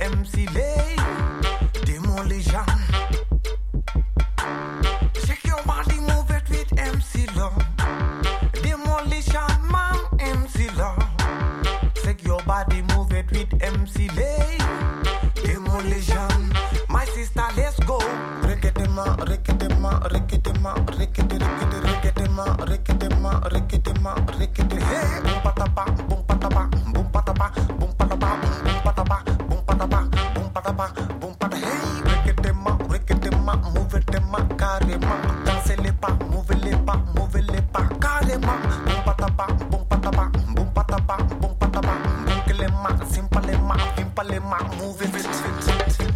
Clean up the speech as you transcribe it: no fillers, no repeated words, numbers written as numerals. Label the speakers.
Speaker 1: MC Lay. Demolition. Shake your body, move it with MC Law. Demolition man, MC Law. Shake your body, move it with MC Lay. Demolition. My sister, let's go. Rickety-ma, rickety-ma, rickety-ma, rickety, rickety, rickety-ma, rickety-ma, rickety-ma, rickety. Hey, boom patapa, boom patapa, boom patapa, boom patapa, boom patapa, boom patapa, boom patapa, boom patapa. Hey, rickety-ma, rickety-ma, move it-ma, carrément. Dansez les pas, move les pas, carrément. Boom patapa, boom patapa, boom patapa, boom patapa. Boom que les mains, simple les mains, pimpa les mains, move it.